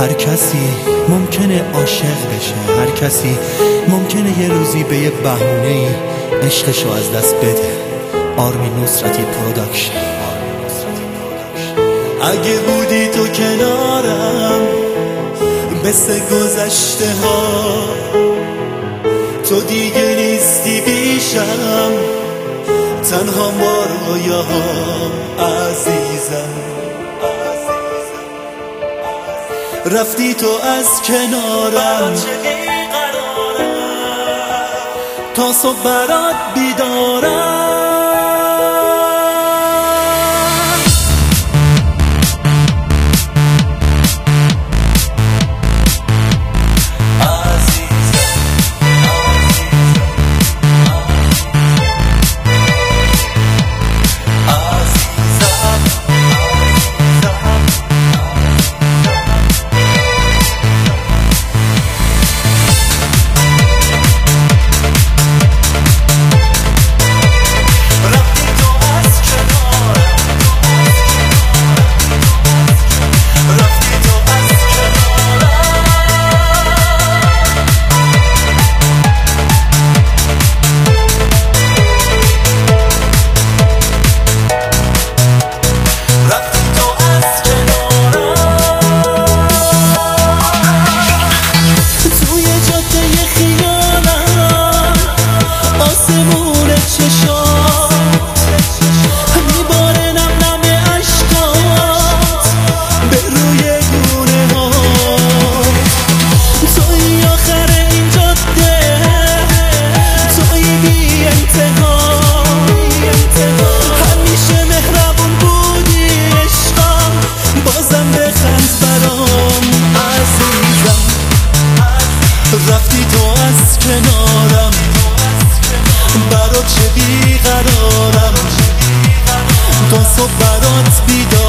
هر کسی ممکنه عاشق بشه، هر کسی ممکنه یه روزی به یه بهونه‌ای عشقشو از دست بده. آرمین نصرتی پروداکشن. اگه بودی تو کنارم مثل گذشته ها، تو دیگه نیستی بیشم، تنها ما رویاهام عزیزم. رفتی تو از کنارم تا صبح برات بیدارم. رفتی تو از کنارم، برات چه بیقرارم، تا صبح برات بیدارم.